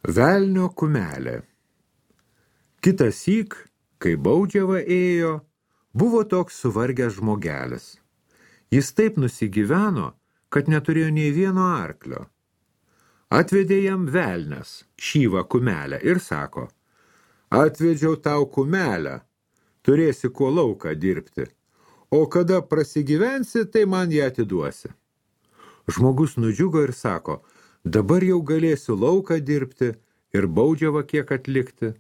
Velnio kumelė. Kitąsyk, kai baudžiava ėjo, buvo toks suvargęs žmogelis. Jis taip nusigyveno, kad neturėjo nei vieno arklio. Atvedė jam velnias šyvą kumelę ir sako: atvedžiau tau kumelę, turėsi kuo lauką dirbti, o kada prasigyvensi, tai man ją atiduosi. Žmogus nudžiugo ir sako: dabar jau galėsiu lauką dirbti ir baudžiavą kiek atlikti.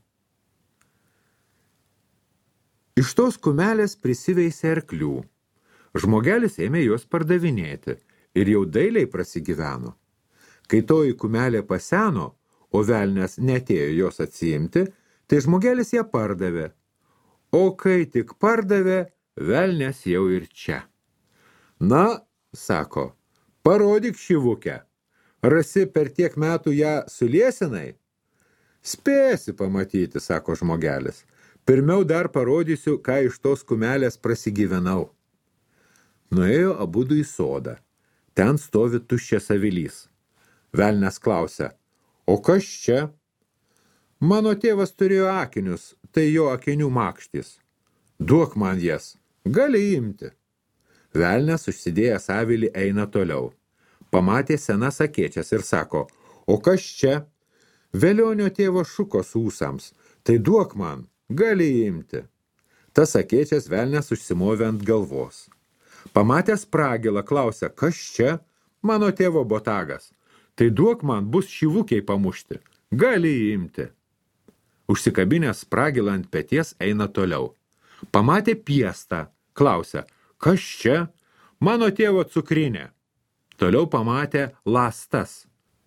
Iš tos kumelės prisiveisė arklių. Žmogelis ėmė juos pardavinėti ir jau dailiai prasigyveno. Kai toji kumelė paseno, o velnias netėjo jos atsiimti, tai žmogelis ją pardavė. O kai tik pardavė, velnias jau ir čia. Na, sako, parodyk šyvukę. Rasi per tiek metų ją suliesinai? Spėsi pamatyti, sako žmogelis. Pirmiau dar parodysiu, ką iš tos kumelės prasigyvenau. Nuėjo abudu į sodą. Ten stovi tuščias avilys. Velnias klausia: o kas čia? Mano tėvas turėjo akinius, tai jo akinių makštys. Duok man jas, gali imti. Velnias užsidėjęs avilį eina toliau. Pamatė senas akėčias ir sako: o kas čia? Velionio tėvo šukos ūsams, tai duok man, gali imti. Tas akėčias velnias užsimovė ant galvos. Pamatęs pragilą klausia: kas čia? Mano tėvo botagas. Tai duok man, bus šyvukiai pamušti, gali imti. Užsikabinęs pragilą ant peties eina toliau. Pamatė piestą, klausia: kas čia? Mano tėvo cukrinė. Toliau pamatė lastas.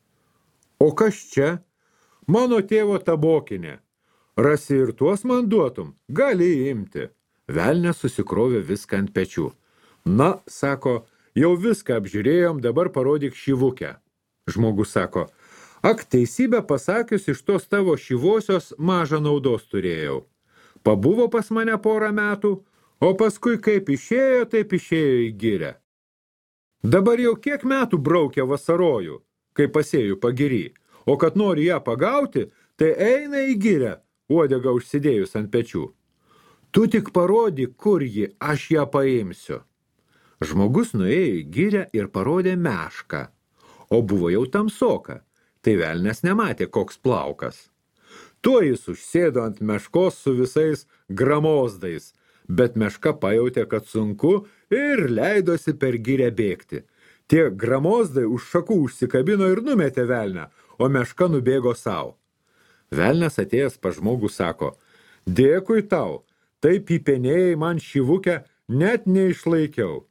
O kas čia? Mano tėvo tabokinė. Rasi ir tuos man duotum, gali imti. Velnias susikrovė viską ant pečių. Na, sako, jau viską apžiūrėjom, dabar parodyk šyvukę. Žmogus sako: ak, teisybę pasakius, iš tos tavo šyvosios mažą naudos turėjau. Pabuvo pas mane porą metų, o paskui kaip išėjo, taip išėjo į girę. Dabar jau kiek metų braukia vasarojų, kai pasėjų pagiry, o kad nori ją pagauti, tai eina į girę, uodegą užsidėjus ant pečių. Tu tik parodyk, kur ji, aš ją paimsiu. Žmogus nuėjo į girę ir parodė mešką, o buvo jau tamsoka, tai velnias nematė, koks plaukas. Tuo jis užsėdo ant meškos su visais gramozdais, bet meška pajautė, kad sunku ir leidosi per girę bėgti. Tie gramozdai už šakų užsikabino ir numetė velnią, o meška nubėgo sau. Velnias atėjęs pas žmogų sako: dėkui tau, taip įpenėjai man šyvukę, net neišlaikiau.